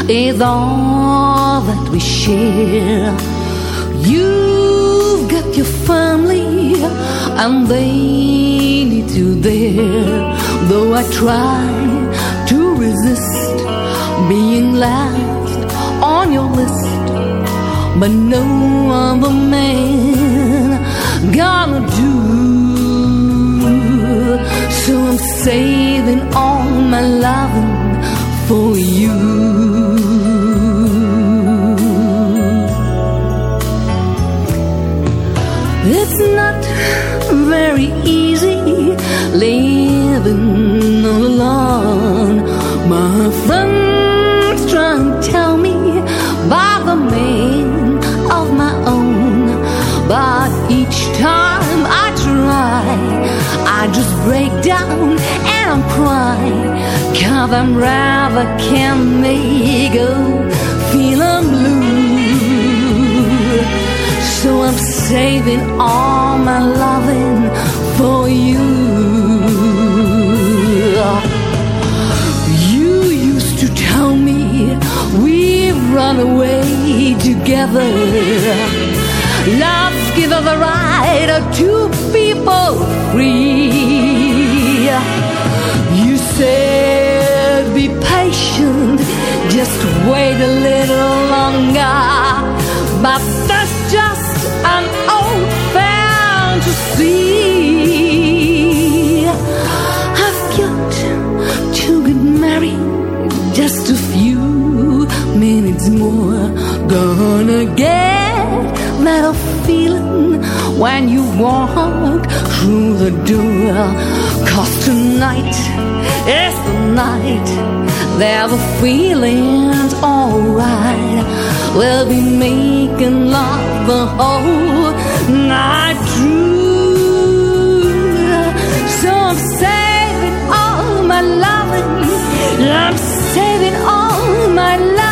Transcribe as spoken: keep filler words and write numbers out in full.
is all that we share. You've got your family and they need you there. Though I try to resist being last on your list, but no other man gonna do. So I'm saving all my loving for you. It's not very easy living all alone. My friends try and tell me about the man of my own, but each time I try, I just break down and I'm crying, 'cause I'm rather can't make go feeling blue. So I'm saving all my loving for you. You used to tell me we've run away together. Love's given the right of two people free. You said be patient, just wait a little longer, but that's just an old fantasy. I've got to get married just a few minutes more. Gonna get that feeling when you walk through the door. 'Cause tonight is the night that the feeling's alright. We'll be making love the whole night through. So I'm saving all my loving, I'm saving all my love